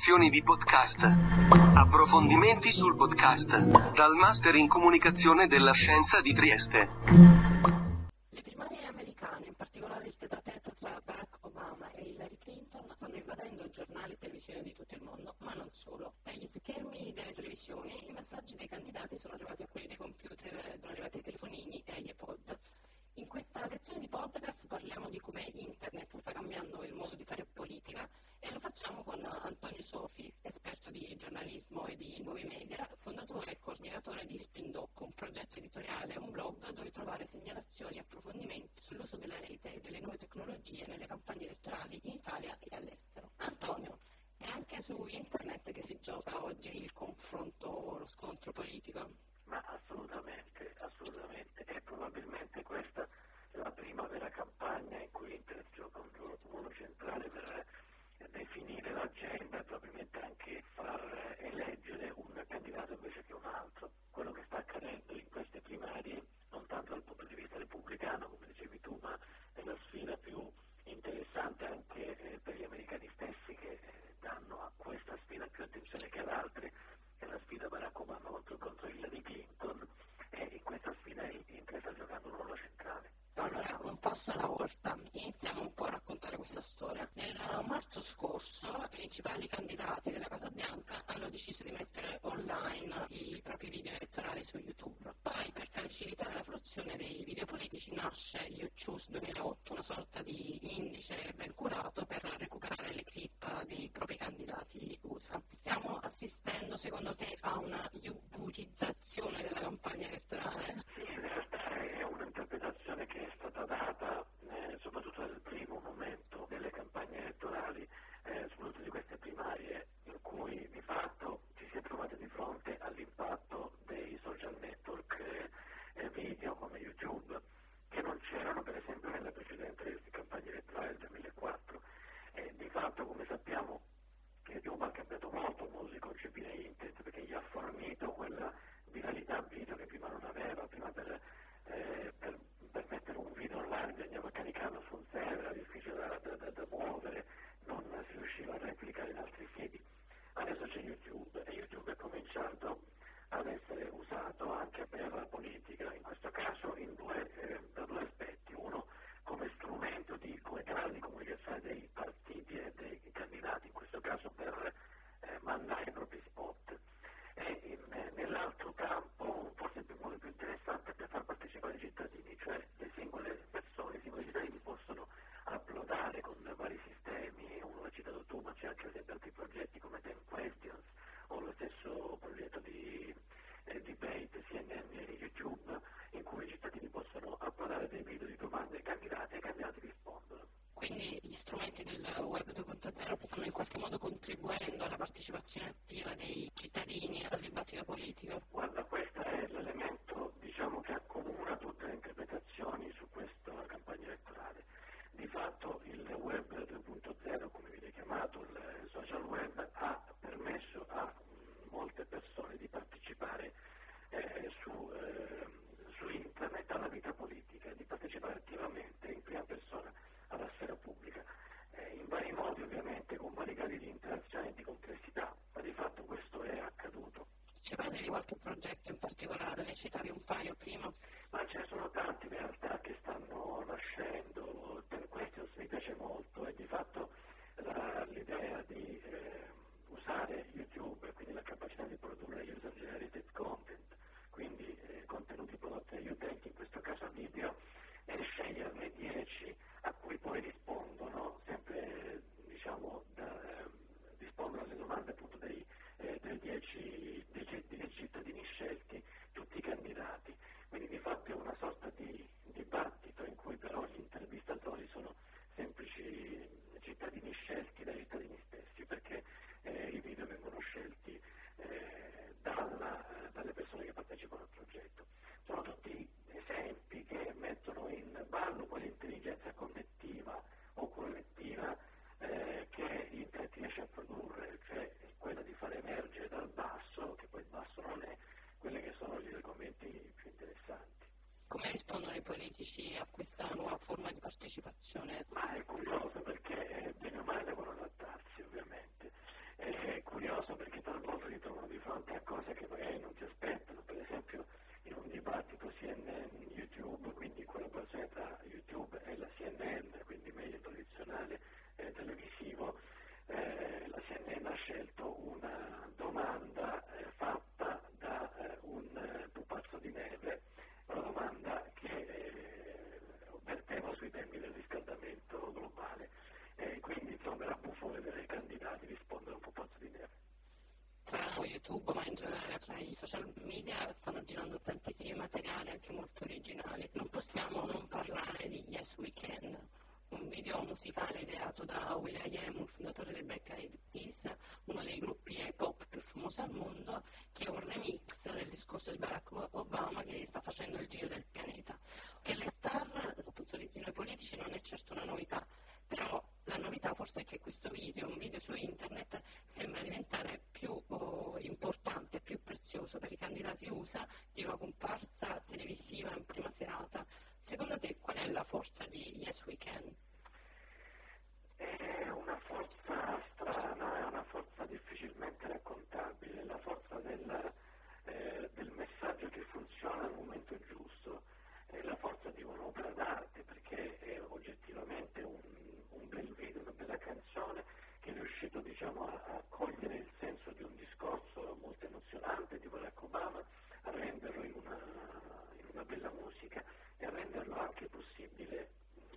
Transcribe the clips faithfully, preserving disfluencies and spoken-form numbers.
lezioni di podcast. Approfondimenti sul podcast. Dal Master in Comunicazione della Scienza di Trieste. Le primarie americane, in particolare il tête-à-tête tra Barack Obama e Hillary Clinton, stanno invadendo giornali e televisioni di tutto il mondo, ma non solo. Dagli schermi delle televisioni i messaggi dei candidati sono arrivati a quelli dei computer, sono arrivati ai telefonini e agli iPod. In questa lezione di podcast parliamo di come internet sta cambiando il modo di fare politica e lo facciamo con Antonio Sofi, esperto di giornalismo e di nuovi media, fondatore e coordinatore di Spindoc, un progetto editoriale e un blog dove trovare segnalazioni e approfondimenti sull'uso della rete e delle nuove tecnologie nelle campagne elettorali in Italia e all'estero. Antonio, è anche su internet che si gioca oggi il confronto, lo scontro politico? Ma assolutamente, assolutamente, e probabilmente questa è la prima vera campagna in cui internet gioca un ruolo centrale per definire l'agenda e probabilmente anche far eleggere un candidato invece che un altro. Quello che sta accadendo in queste primarie, non tanto dal punto di vista repubblicano, come dicevi tu, ma è la sfida più interessante anche eh, per gli americani stessi, che eh, danno a questa sfida più attenzione che ad altre, è la sfida Barack Obama contro, contro Hillary Clinton, e in questa sfida internet sta giocando un ruolo centrale. Allora, un passo alla volta, iniziamo un po' a raccontare questa storia. Nel marzo scorso i principali candidati della Casa Bianca hanno deciso di mettere online i propri video elettorali su YouTube. Poi, per facilitare la fruizione dei video politici, nasce YouChoose duemilaotto, una sorta di indice ben curato per recuperare le clip dei propri candidati U S A. Stiamo assistendo, secondo te, a una youtubizzazione della campagna elettorale? Sì, in realtà è un'interpretazione che è stata data eh, soprattutto nel primo momento delle campagne elettorali, eh, soprattutto di queste primarie, in cui di fatto ci si è trovati di fronte all'impatto dei social network eh, video come YouTube, che non c'erano per esempio nella precedente campagna elettorale del duemilaquattro. E di fatto, come sappiamo, YouTube ha cambiato molto il modo di concepire internet, perché gli ha fornito quella viralità video che prima non aveva. Prima per, eh, per, per mettere un video online bisognava caricarlo su un server, era difficile da, da, da, da muovere, non si riusciva a replicare in altri siti. Adesso c'è YouTube e YouTube è cominciato ad essere usato anche per la politica, in questo caso in due, eh, da due aspetti. Uno, come strumento di, come canale di comunicazione dei partiti e dei candidati, in questo caso per eh, mandare i propri spot. E in, eh, nell'altro campo, forse il modo più interessante, per far partecipare i cittadini, cioè le singole persone, i singoli cittadini possono uploadare con vari sistemi. Uno l'ha citato tu, ma c'è anche ad esempio altri progetti come Ten Questions o lo stesso progetto di eh, debate C N N e YouTube, in cui i cittadini possono uploadare dei video di domande ai candidati e i candidati rispondono. Quindi gli strumenti del web due punto zero stanno in qualche modo contribuendo alla partecipazione attiva dei cittadini al dibattito politico? Guarda, questo è l'elemento, diciamo, che accomuna tutte le interpretazioni su questa campagna elettorale. Di fatto il web due punto zero, come viene chiamato, il social web, ha permesso a molte persone di partecipare eh, su, eh, su internet alla vita politica, di partecipare attivamente in prima persona alla sfera pubblica, eh, in vari modi ovviamente, con vari gradi di interazione e di complessità, ma di fatto questo è accaduto. Ci parli di qualche progetto in particolare? Ne citavi un paio prima. Ma ce ne sono tanti in realtà che stanno nascendo. Per questo mi piace molto, e di fatto la, l'idea di eh, usare YouTube, quindi la capacità di produrre user generated content, quindi eh, contenuti prodotti dagli utenti, in questo caso video, e sceglierne dieci a cui poi rispondono sempre, diciamo, da, eh, rispondono alle domande appunto dei, eh, dei, dieci, dei, dei cittadini scelti, tutti i candidati. Quindi di fatto è una sorta di dibattito in cui però gli intervistatori sono semplici cittadini scelti dai cittadini stessi, perché eh, i video vengono scelti eh, dalla, dalle persone che partecipano al progetto. Sono tutti esempi che mettono in ballo quell'intelligenza connettiva o collettiva eh, che internet riesce a produrre, cioè quella di far emergere dal basso, che poi il basso non è, quelli che sono gli argomenti più interessanti. Come rispondono i politici a questa nuova forma di partecipazione? Ma è curioso, perché bene o male devono adattarsi ovviamente. Eh, fondatore dei Black Eyed Peas, uno dei gruppi hip hop più famosi al mondo, che è un remix del discorso di Barack Obama che sta facendo il giro del pianeta. Che le star sponsorizzino i politici non è certo una novità, però la novità forse è che questo video, un video su internet, sembra diventare più oh, importante, più prezioso per i candidati U S A di una comparsa televisiva in prima serata. Secondo te qual è la forza di Yes We Can? È una forza strana, è una forza difficilmente raccontabile, la forza del, eh, del messaggio che funziona al momento giusto, è la forza di un'opera d'arte, perché è oggettivamente un, un bel video, una bella canzone che è riuscito, diciamo, a, a cogliere il senso di un discorso molto emozionante di Barack Obama, a renderlo in una, in una bella musica e a renderlo anche possibile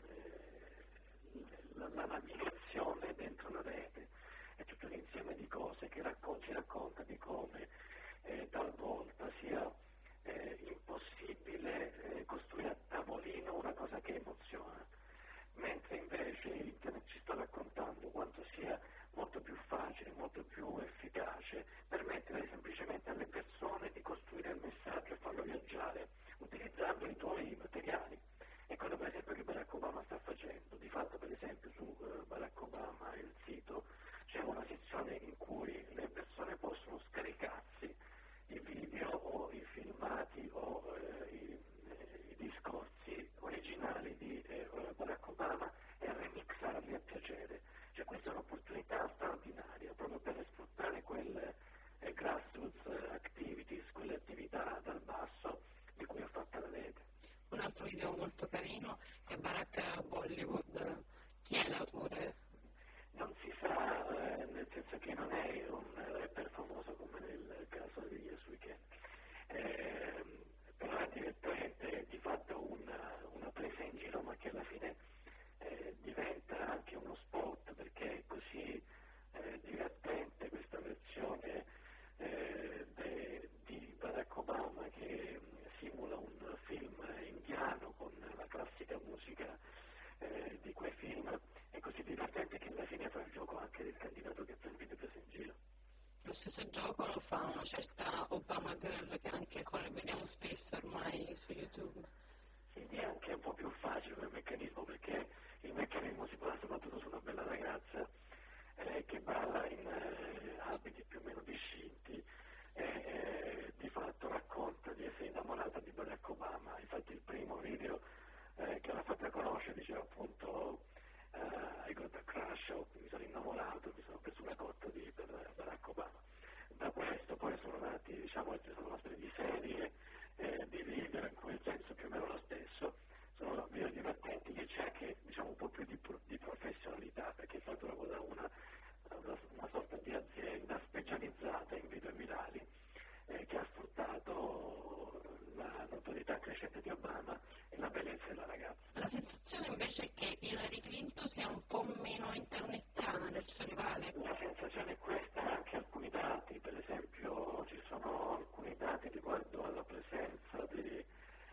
La, la navigazione dentro una rete. È tutto un insieme di cose che raccon- ci racconta di come eh, talvolta sia eh, impossibile eh, costruire a tavolino una cosa che emoziona, mentre invece internet ci sta raccontando quanto sia molto più facile, molto più efficace permettere semplicemente alle persone di costruire il messaggio e farlo viaggiare utilizzando i tuoi materiali. È quello per esempio che Barack Obama sta facendo. Di fatto, per esempio, su uh, Barack Obama, il sito, c'è una sezione in cui le persone possono scaricarsi i video o i filmati o uh, i, i discorsi originali di uh, Barack Obama e remixarli a piacere. Cioè, questa è un'opportunità straordinaria proprio per sfruttare quelle uh, grassroots activities, quelle attività dal basso di cui è fatta la rete. Un altro video molto carino è Barack Bollywood. Chi è l'autore? Non si sa, eh, nel senso che non è un rapper famoso come nel caso di Yes We Can, eh, però è direttamente di fatto una, una presa in giro, ma che alla fine eh, diventa anche uno spot, perché è così eh, divertente questa versione eh, de, di Barack Obama che simula un film indiano con la classica musica eh, di quei film. È così divertente che alla fine fa il gioco anche del candidato che fa il video preso in giro. Lo stesso gioco lo fa una certa Obama Girl che anche vediamo spesso ormai su YouTube. Quindi è anche un po' più facile quel meccanismo, perché il meccanismo si basa soprattutto su una bella ragazza eh, che balla in eh, abiti più o meno discinti e eh, di fatto racconta di essere innamorata di Barack Obama. Infatti il primo video eh, che l'ha fatta conoscere diceva appunto uh, I got a crush, o mi sono innamorato, mi sono preso una cotta di Barack Obama. Da questo poi sono nati, diciamo, ci sono una serie di serie eh, di video in cui il senso più o meno è lo stesso, sono video divertenti e c'è anche, diciamo, un po' più di, di professionalità, perché è fatto proprio da una, una, una sorta di azienda specializzata in video virali eh, che ha sfruttato la notorietà crescente di Obama e la bellezza della ragazza. La sensazione invece è che Hillary Clinton sia un po' meno internettiana del suo rivale. La sensazione è questa, anche alcuni dati, per esempio ci sono alcuni dati riguardo alla presenza di,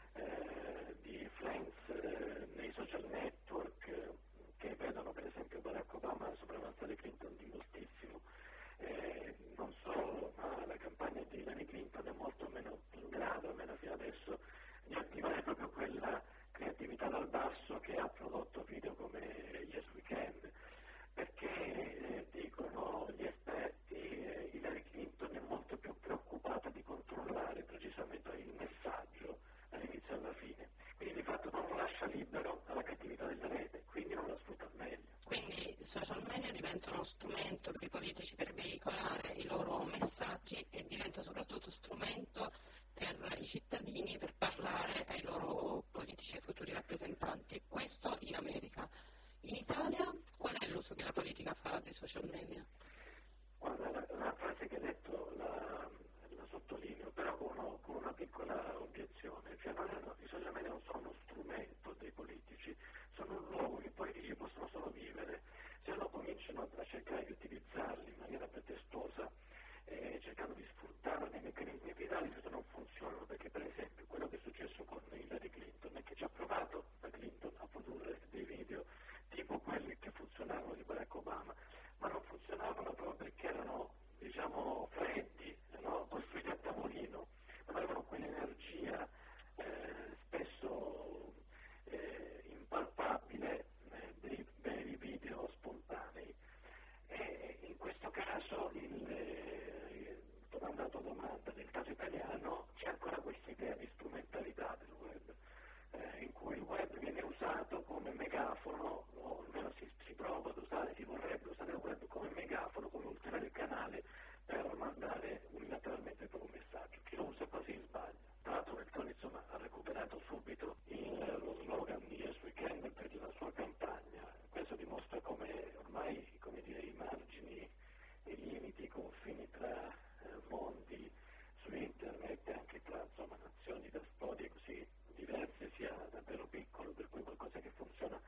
eh, di influencer eh, nei social network eh, che vedono per esempio Barack Obama sopravanzare Clinton di moltissimo. Eh, non solo, ma la campagna di Hillary Clinton è molto meno in grado, almeno fino adesso, di attivare proprio quella creatività dal basso che ha prodotto video come Yes We Can, perché eh, dicono gli esperti eh, Hillary Clinton è molto più preoccupata di controllare precisamente il messaggio dall'inizio alla fine, quindi di fatto non lo lascia libero alla creatività della rete, quindi non lo sfrutta al meglio. Quindi i social media diventano uno strumento per i politici per veicolare i loro messaggi e diventa soprattutto strumento per i cittadini per parlare ai loro politici e futuri rappresentanti. Questo in America. In Italia qual è l'uso che la politica fa dei social media? Guarda, la, la frase che hai detto la, la sottolineo, però con, uno, con una piccola obiezione, cioè non è, i social media non sono uno strumento dei politici, sono un luogo che i politici possono solo vivere. Se loro cominciano a cercare di utilizzarli in maniera pretestuosa, eh, cercando di sfruttare dei meccanismi virali, questo non funzionano, perché per esempio quello che è successo con Hillary Clinton è che ci ha provato la Clinton a produrre dei video tipo quelli che funzionavano di Barack Obama, ma non confini tra eh, mondi su internet e anche tra insomma, nazioni da storie così diverse sia davvero piccolo, per cui qualcosa che funziona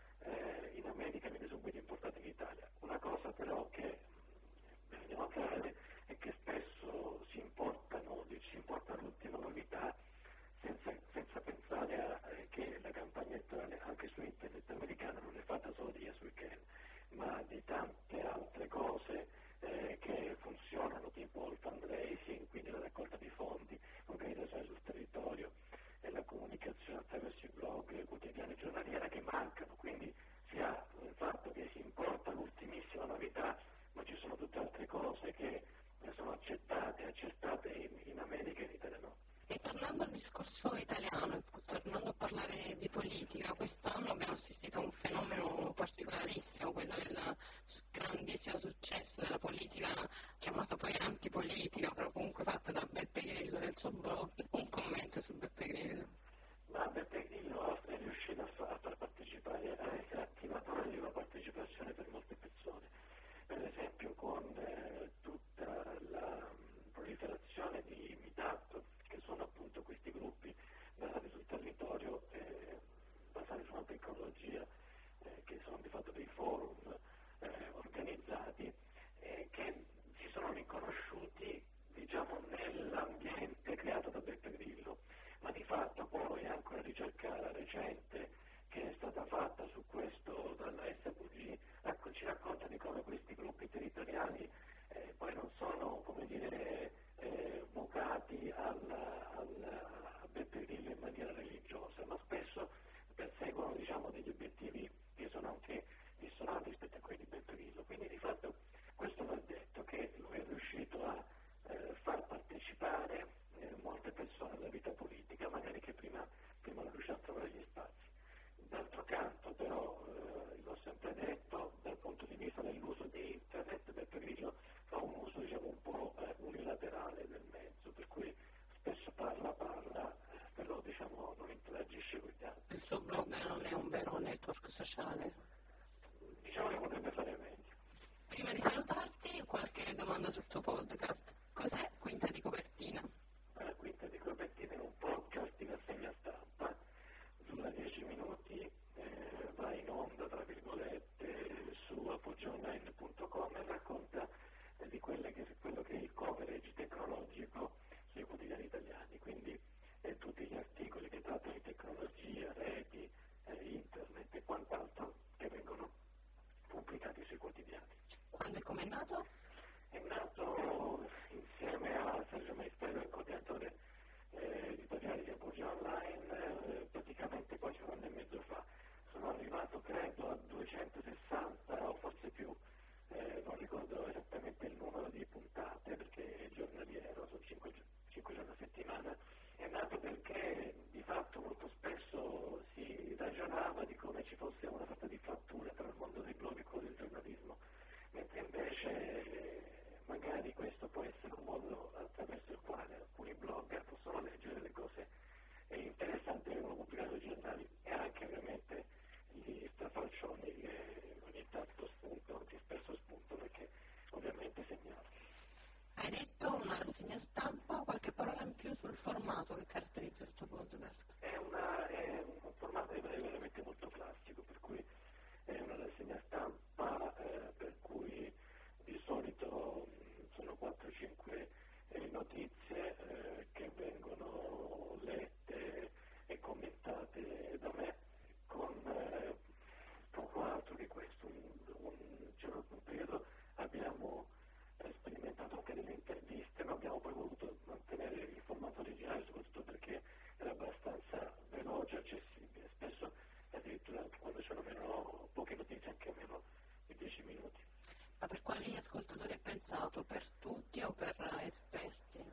eh, in America viene subito importato in Italia. Una cosa però che bisogna notare è che spesso si importano, si importa l'ultima novità senza, senza pensare a, eh, che la campagna elettorale anche su internet americana non è fatta solo di Yes We Can, ma di tante altre cose eh, che funzionano, tipo il fundraising, quindi la raccolta di fondi, l'organizzazione sul territorio e la comunicazione attraverso i blog quotidiani e giornaliera che mancano, quindi si ha il fatto che si importa l'ultimissima novità, ma ci sono tutte altre cose che sono accettate, accettate in, in America e in Italia no. E tornando al discorso italiano, tornando a parlare di politica, quest'anno abbiamo assistito a un fenomeno particolarissimo, quello del grandissimo successo della politica, chiamata poi antipolitica, però comunque fatta da Beppe Grillo del suo blog. Un commento su Beppe Grillo. Ma Beppe Grillo è riuscito a far, a far partecipare, a essere attivatore di una partecipazione per molte persone, per esempio con eh, tutta la proliferazione di meetup, che sono appunto questi gruppi basati sul territorio, eh, basati su una tecnologia, eh, che sono di fatto dei forum eh, organizzati, eh, che si sono riconosciuti diciamo nell'ambiente creato da Beppe Grillo, ma di fatto poi anche una ricerca recente che è stata fatta su questo dalla S V G ecco, ci racconta di come questi gruppi territoriali eh, poi non sono, come dire, eh, vocati alla, alla, a Beppe Grillo in maniera religiosa, ma spesso perseguono diciamo, degli obiettivi che sono anche dissonanti rispetto a quelli di Beppe Grillo. Quindi di fatto questo va detto, che lui è riuscito a eh, far partecipare eh, molte persone alla vita politica, magari che prima, prima non riuscivano a trovare gli spazi. D'altro canto però, eh, l'ho sempre detto, dal punto di vista dell'uso di internet, Beppe Grillo fa un uso diciamo, un po' eh, unilaterale del mezzo, per cui spesso parla, parla, eh, però diciamo, non interagisce con gli altri. Il suo blog non è un vero network sociale? Diciamo che potrebbe fare meglio. Prima di salutarti, qualche domanda sul tuo podcast. Cos'è Quinta di Copertina? La Quinta di Copertina è un podcast di rassegna stampa, dura dieci minuti, eh, va in onda, tra virgolette, su appoggeonline punto com e racconta eh, di quelle che, quello che è il coverage tecnologico sui quotidiani italiani, quindi eh, tutti gli articoli che trattano di tecnologia, reti, eh, internet e quant'altro che vengono pubblicati sui quotidiani. Quando e come è nato? È nato insieme a Sergio Maestero, il coordinatore eh, editoriale di Apoggia Online, eh, praticamente quasi un anno e mezzo fa. Sono arrivato credo a duecentosessanta o forse più, eh, non ricordo esattamente il numero di puntate perché è giornaliero, sono cinque giorni a settimana. È nato perché di fatto molto spesso si ragionava di come ci fosse una sorta di frattura tra il mondo dei blog e quello del giornalismo, mentre invece eh, magari questo può essere un modo attraverso il quale alcuni blogger possono leggere le cose interessanti che vengono pubblicate sui giornali e anche ovviamente gli strafalcioni che ogni tanto spuntano, che spesso spuntano perché ovviamente segnalano. Hai detto una rassegna stampa, qualche parola in più sul formato che caratterizza il tuo podcast? È, una, è un formato veramente molto classico, per cui è una rassegna stampa eh, per cui di solito mh, sono quattro cinque eh, notizie eh, che vengono lette e commentate da me con eh, poco altro che questo. Un, un, c'è un periodo abbiamo eh, sperimentato anche delle interviste, ma abbiamo poi voluto mantenere il formato originale, soprattutto perché era abbastanza veloce, accessibile. Spesso addirittura anche quando c'erano meno, poche notizie, anche meno di dieci minuti. Ma per quali ascoltatori è pensato? Per tutti o per esperti?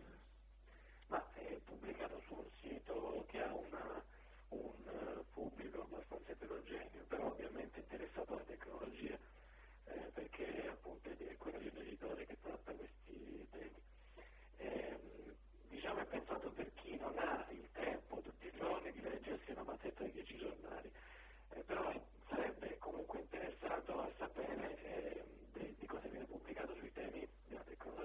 Ma è pubblicato su un sito che ha una, un uh, pubblico abbastanza eterogeneo, però ovviamente interessato alla tecnologia, eh, perché appunto è quello di un editore che tratta questi temi. Eh, diciamo è pensato per chi non ha il tempo tutti i giorni di leggersi una mazzetta di dieci giornali, eh, però sarebbe comunque interessato a sapere eh, di, di cosa viene pubblicato sui temi della tecnologia.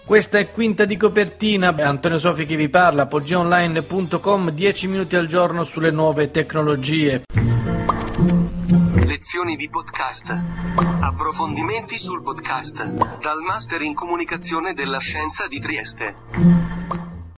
Questa è Quinta di Copertina, Antonio Sofi che vi parla, apogea online punto com, dieci minuti al giorno sulle nuove tecnologie. Lezioni di podcast. Approfondimenti sul podcast. Dal Master in Comunicazione della Scienza di Trieste.